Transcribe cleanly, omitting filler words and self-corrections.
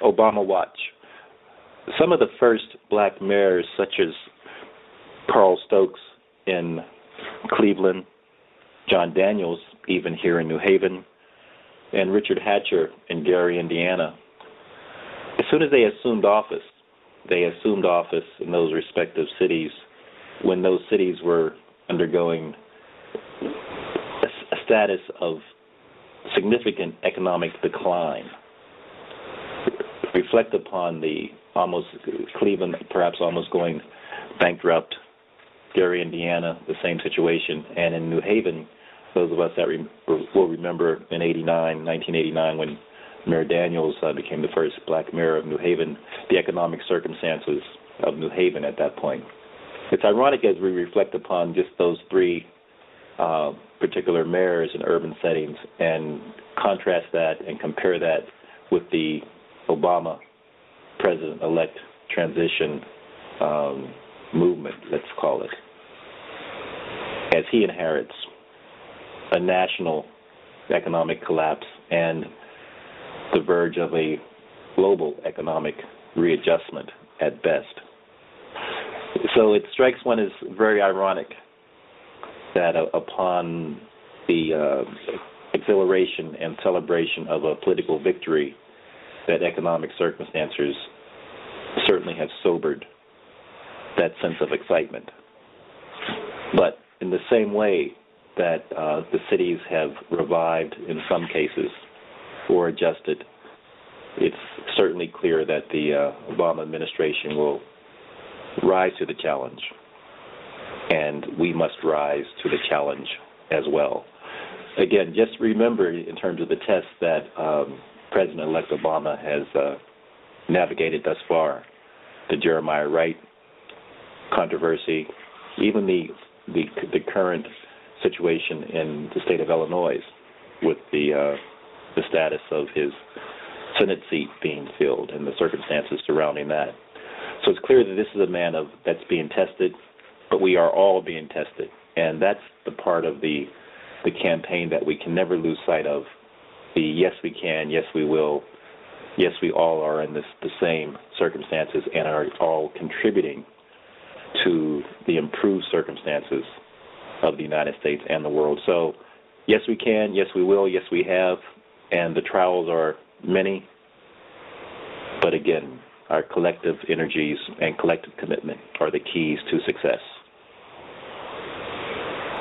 Obama Watch. Some of the first black mayors, such as Carl Stokes in Cleveland, John Daniels even here in New Haven, and Richard Hatcher in Gary, Indiana, as soon as they assumed office in those respective cities when those cities were undergoing a status of significant economic decline. Reflect upon the Cleveland perhaps almost going bankrupt, Gary, Indiana, the same situation, and in New Haven, those of us that will remember in 1989, when Mayor Daniels became the first black mayor of New Haven, the economic circumstances of New Haven at that point. It's ironic as we reflect upon just those three particular mayors in urban settings and contrast that and compare that with the Obama president-elect transition movement, let's call it, as he inherits a national economic collapse and the verge of a global economic readjustment at best. So it strikes one as very ironic that upon the exhilaration and celebration of a political victory, that economic circumstances certainly have sobered that sense of excitement. But in the same way that the cities have revived in some cases or adjusted, it's certainly clear that the Obama administration will rise to the challenge, and we must rise to the challenge as well. Again, just remember in terms of the test that President-elect Obama has navigated thus far, the Jeremiah Wright controversy, even the current situation in the state of Illinois with the status of his Senate seat being filled and the circumstances surrounding that. So it's clear that this is a man that's being tested, but we are all being tested, and that's the part of the campaign that we can never lose sight of. The yes we can, yes we will, yes we all are in the same circumstances and are all contributing to the improved circumstances of the United States and the world. So yes we can, yes we will, yes we have, and the trials are many, but again, our collective energies and collective commitment are the keys to success.